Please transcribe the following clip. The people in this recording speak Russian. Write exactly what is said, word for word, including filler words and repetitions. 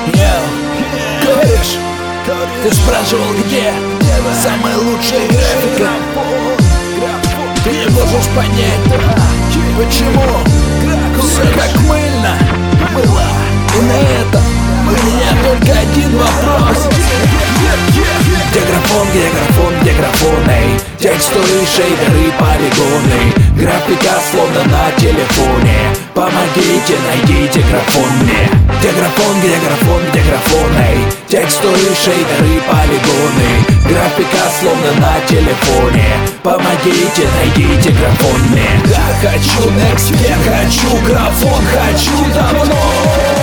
Говоришь, ты спрашивал, где самая лучшая графика. Ты не можешь понять, почему все как мыльно было. И на этом у меня только один вопрос: где графон, где графон, где графон, эй? Текстуры, шейдеры, полигоны, графика словно на телефоне. Помогите, найдите графон мне. Где графон, где графон, где графон, эй? Текстуры, шейдеры, полигоны, графика словно на телефоне. Помогите, найдите графон мне. Я хочу next, я хочу графон, хочу давно.